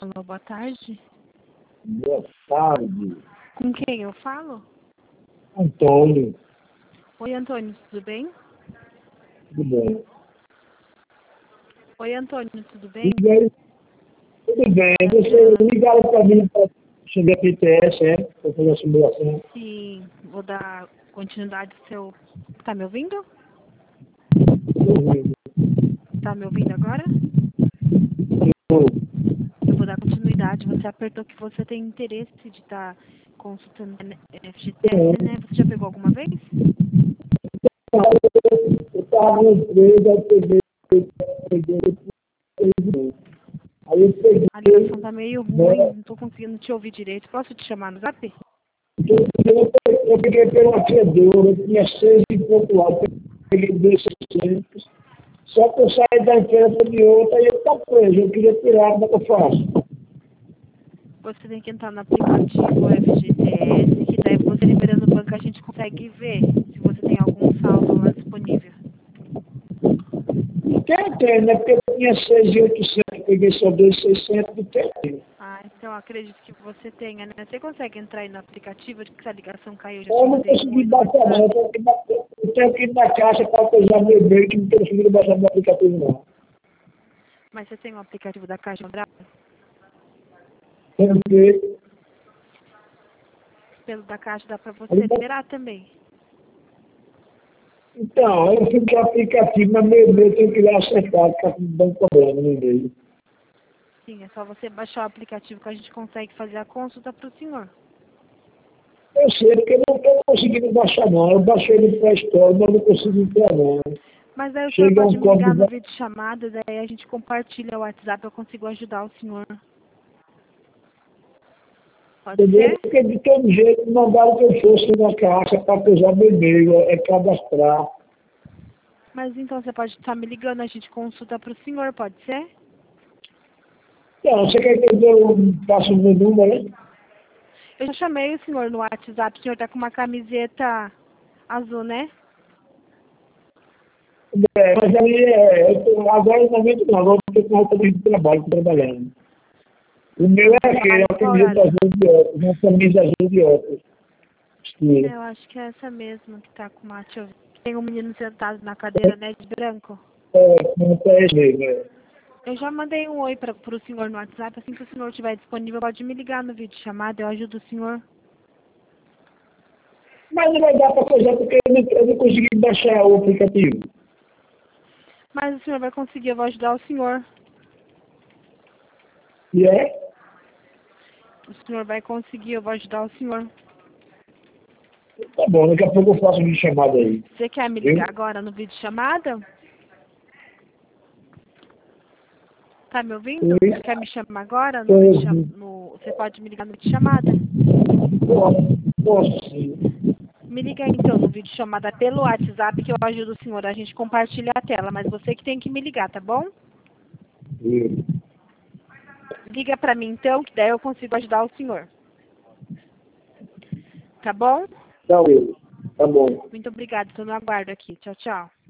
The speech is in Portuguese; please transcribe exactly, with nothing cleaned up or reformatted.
Alô, boa tarde. Boa tarde, Com quem eu falo? Antônio. Oi, Antônio, tudo bem? Tudo bem? Oi, Antônio, tudo bem? Tudo bem? Tudo bem. Você ligaram para mim para chegar P T S, é? Para fazer a simulação. Sim, vou dar continuidade ao seu... Tá me ouvindo? Tá me ouvindo agora? Eu vou dar continuidade. Você apertou que você tem interesse de estar consultando a F G T S, né? Você já pegou alguma vez? Eu estava na empresa, eu peguei, peguei, aí eu peguei, A ligação tá meio ruim, né? não tô conseguindo te ouvir direito. Posso te chamar no zap? Eu, eu peguei pela fedora, eu tinha seis e pouco lá, eu peguei dois seiscentos. Só que eu saí da empresa de outra e eu estou preso, eu queria tirar, como é que eu faço? Você tem que entrar no aplicativo F G T S, que daí você liberando o banco a gente consegue ver se você tem algum saldo lá disponível. Tem, tem, né? Porque eu tinha seis mil e oitocentos, peguei só dois mil e seiscentos e tem. Ah, então acredito que você tenha, né? Você consegue entrar aí no aplicativo de que a ligação caiu, eu já te Eu não mandei um consegui oi no baixar, não. Eu WhatsApp. tenho que, bater, eu tenho que ir na caixa para coisar meu e-mail, que não estou conseguindo baixar no aplicativo, não. Mas você tem o aplicativo da Caixa Brava? Tenho que. Pelo da Caixa dá pra você liberar também. Então, eu fui para o aplicativo, mas meu e-mail tem que ir lá acertar, que está dando problema no e-mail. Sim, é só você baixar o aplicativo que a gente consegue fazer a consulta pro senhor. Eu sei, porque eu não estou conseguindo baixar, não. Eu baixei no Play Store, mas não consigo entrar, não. Mas aí o senhor Chega pode um me ligar no código. vídeo chamada, daí a gente compartilha o WhatsApp, eu consigo ajudar o senhor. Pode Entendeu? ser? Porque de todo jeito mandaram que eu fosse na caixa para coisar meu e-mail, é cadastrar. Mas então você pode estar me ligando, a gente consulta pro senhor, pode ser? Não, você quer que eu passe o meu número, né? Eu já chamei o senhor no WhatsApp, o senhor tá com uma camiseta azul, né? É, mas aí, é, eu tô, agora no momento não, agora eu estou com roupa de trabalho, tô trabalhando. O meu é aquele, é Trabalha uma qual camiseta horário? azul de óculos, uma camisa azul de óculos. É, Sim. eu acho que é essa mesma que tá com uma... Deixa eu ver. Tem um menino sentado na cadeira, né, de branco. É, não é esse mesmo, é. Eu já mandei um oi para o senhor no WhatsApp, assim que o senhor estiver disponível, pode me ligar no vídeo chamada, eu ajudo o senhor. Mas não vai dar para coisar porque eu não, eu não consegui baixar o aplicativo. Mas o senhor vai conseguir, eu vou ajudar o senhor. E é? O senhor vai conseguir, eu vou ajudar o senhor. Tá bom, daqui a pouco eu faço uma chamada aí. Você quer me Viu? ligar agora no vídeo chamada? Tá me ouvindo? Oi? Você quer me chamar agora no vídeo cham... Posso, no... Você pode me ligar no vídeo chamada? posso, posso sim. Me liga aí, então no vídeo chamada pelo WhatsApp que eu ajudo o senhor. A gente compartilha a tela, mas você que tem que me ligar, tá bom? Viu? Liga pra mim então, que daí eu consigo ajudar o senhor. Tá bom? Tá, Will. Tá bom. Muito obrigada, estou no aguardo aqui. Tchau, tchau.